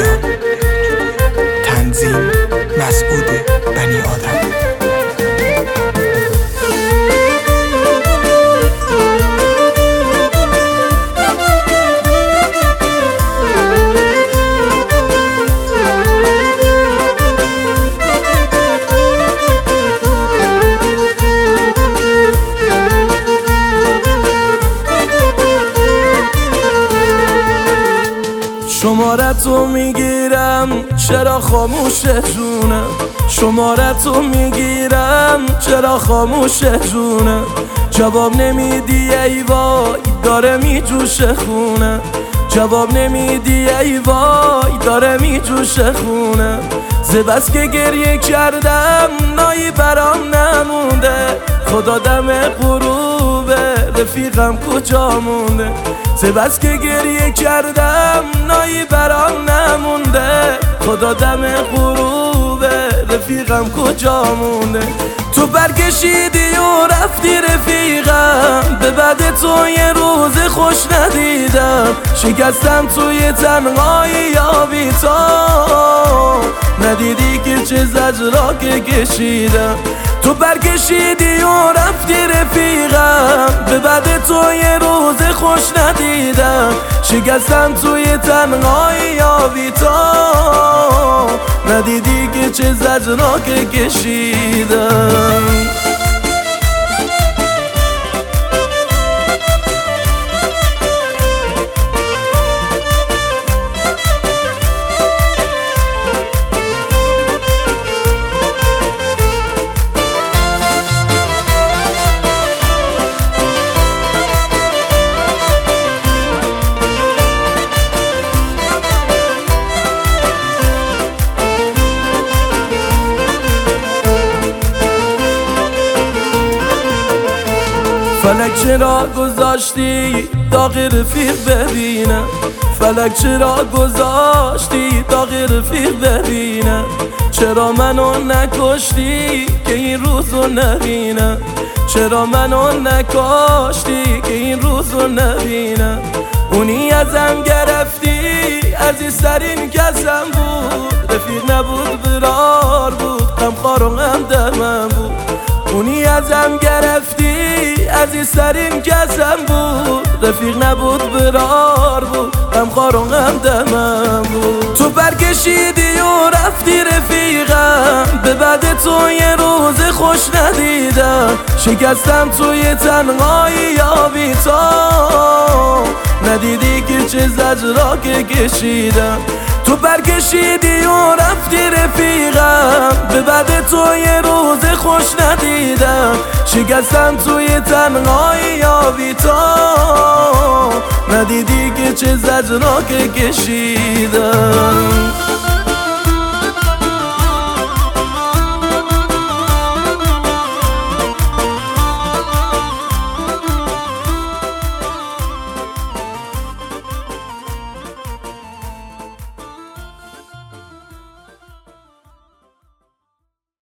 بیان. تنظیم مسعود بنی آدم. شمارتو میگیرم چرا خاموشه جونم، شمارتو میگیرم چرا خاموشه جونم. جواب نمیدی ای وای داره میجوشه خونم، جواب نمیدی ای وای داره میجوشه خونم. ز بس که گریه کردم نایی برام نمونده، خدا دم غروبه رفیقم کجا مونده. ز بس که گریه کردم نایی برام نمونده، خدا دم غروبه رفیقم کجا مونده. تو برکشیدی و رفتی رفیقم، به بعد تو یه روز خوش ندیدم. شکستم توی تنهایی یا بی تو، ندیدی که چه زجرا که کشیدم. تو برکشیدی و رفتی رفیقم، به بعد تو یه روز خوش ندیدم. شکستم توی تنهایی یا بی تو، ندیدی که چه زجرا که کشیدم. فلک چرا گذاشتی داغ رفیق ببینم، فلک چرا گذاشتی داغ رفیق ببینم. چرا منو نکشتی که این روزو نبینم، چرا منو نکشتی که این روزو نبینم. اونی ازم گرفتی عزیزترین کسم بود، رفیق نبود برار بود، غمخوار و غمدمم بود. اونی ازم گرفتی عزیزترین کسم بود، رفیق نبود برار بود، غمخوار و غمدمم بود. تو برکشیدی و رفتی رفیقم، به بعد تو یه روز خوش ندیدم. شکستم توی تنهایی یا بی تو، ندیدی که چه زجرا که کشیدم. تو برکشیدی و رفتی رفیقم، به بعد تو یه روز خوش ندیدم. شکستم توی تنهایی یا بی تو، ندیدی که چه زجرا که کشیدم.